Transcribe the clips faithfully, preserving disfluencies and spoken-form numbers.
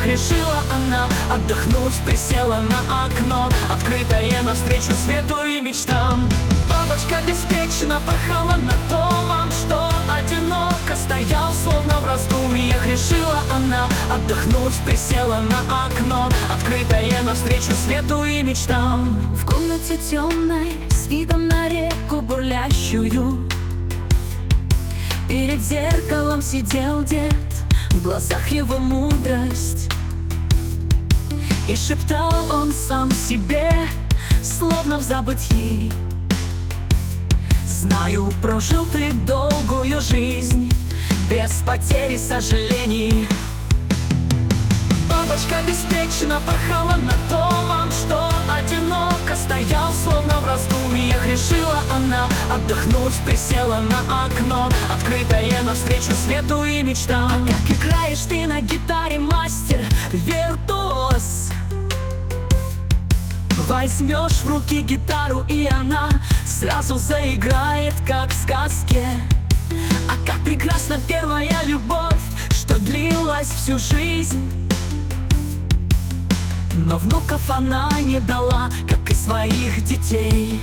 раздумьях решила она отдохнуть, присела на окно, открытое навстречу свету и мечтам. Бабочка беспечно порхала над домом, что одиноко стоял, словно в раздумьях решила она отдохнуть, присела на окно, открытое навстречу свету и мечтам. В комнате темной, с видом на реку бурлящую, перед зеркалом сидел дед, в глазах его мудрость. И шептал он сам себе, словно в забытии: знаю, прожил ты долгую жизнь, без потерь и сожалений. Бабочка беспечно порхала над домом, что одиноко стоял, словно в раздумьях решила она отдохнуть, присела на окно, открытое навстречу свету и мечтам. Как играешь ты на гитаре, мастер, виртуоз. Возьмешь в руки гитару, и она сразу заиграет, как в сказке. А как прекрасна первая любовь, что длилась всю жизнь. Но внуков она не дала, как и своих детей.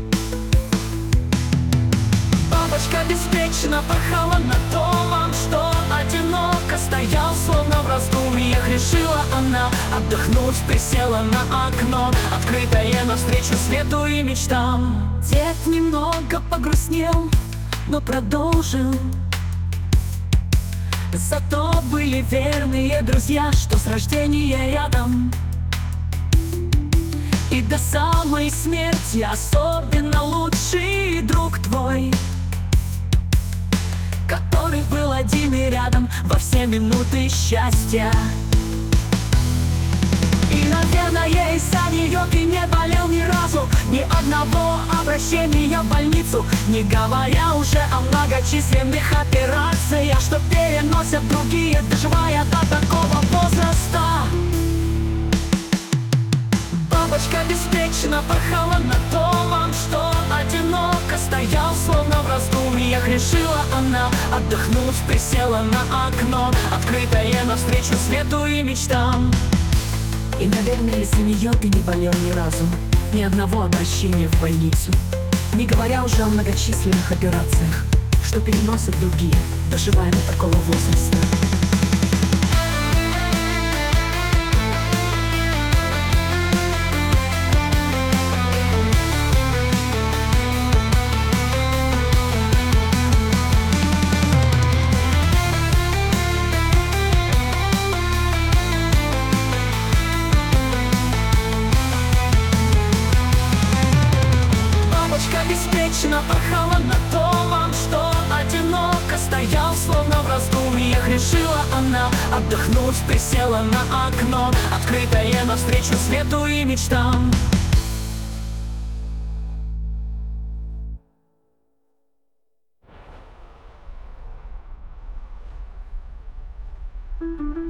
Бабочка беспечно порхала над домом, что одиноко стоял, словно в раздумьях решила она отдохнуть, присела на окно, открытое навстречу свету и мечтам. Дед немного погрустнел, но продолжил. Зато были верные друзья, что с рождения рядом. И до самой смерти особенно лучший друг твой, который был один и рядом во все минуты счастья. И, наверное, из-за нее ты не болел ни разу, ни одного обращения в больницу, не говоря уже о многочисленных операциях, что переносят другие, доживая до такого возраста. Бабочка беспечно порхала над домом, что одиноко стоял, словно в раздумьях решила она отдохнуть, присела на окно, открытое навстречу свету и мечтам. И, наверное, из-за нее ты не болел ни разу, ни одного обращения в больницу, не говоря уже о многочисленных операциях, что переносят другие, доживая до такого возраста. Беспечно порхала над домом, что одиноко стоял, словно в раздумьях решила она отдохнуть, присела на окно, открытое навстречу свету и мечтам. Thank you.